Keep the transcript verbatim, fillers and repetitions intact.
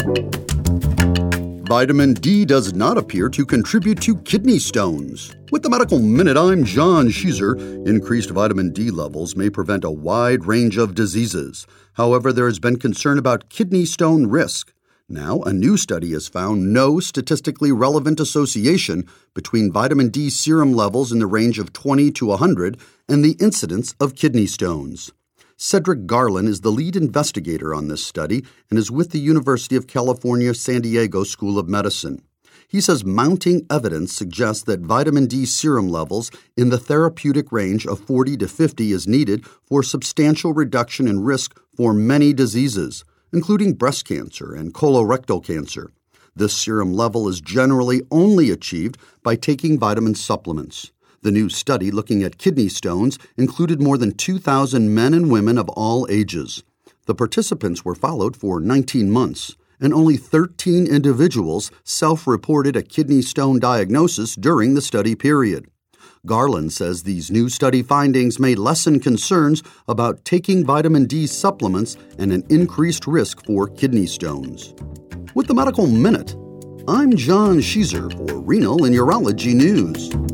Vitamin D does not appear to contribute to kidney stones. With the Medical Minute, I'm John Sheezer. Increased vitamin D levels may prevent a wide range of diseases. However, there has been concern about kidney stone risk. Now, a new study has found no statistically relevant association between vitamin D serum levels in the range of twenty to one hundred and the incidence of kidney stones. Cedric Garland is the lead investigator on this study and is with the University of California, San Diego School of Medicine. He says mounting evidence suggests that vitamin D serum levels in the therapeutic range of forty to fifty is needed for substantial reduction in risk for many diseases, including breast cancer and colorectal cancer. This serum level is generally only achieved by taking vitamin supplements. The new study looking at kidney stones included more than two thousand men and women of all ages. The participants were followed for nineteen months, and only thirteen individuals self-reported a kidney stone diagnosis during the study period. Garland says these new study findings may lessen concerns about taking vitamin D supplements and an increased risk for kidney stones. With the Medical Minute, I'm John Sheezer for Renal and Urology News.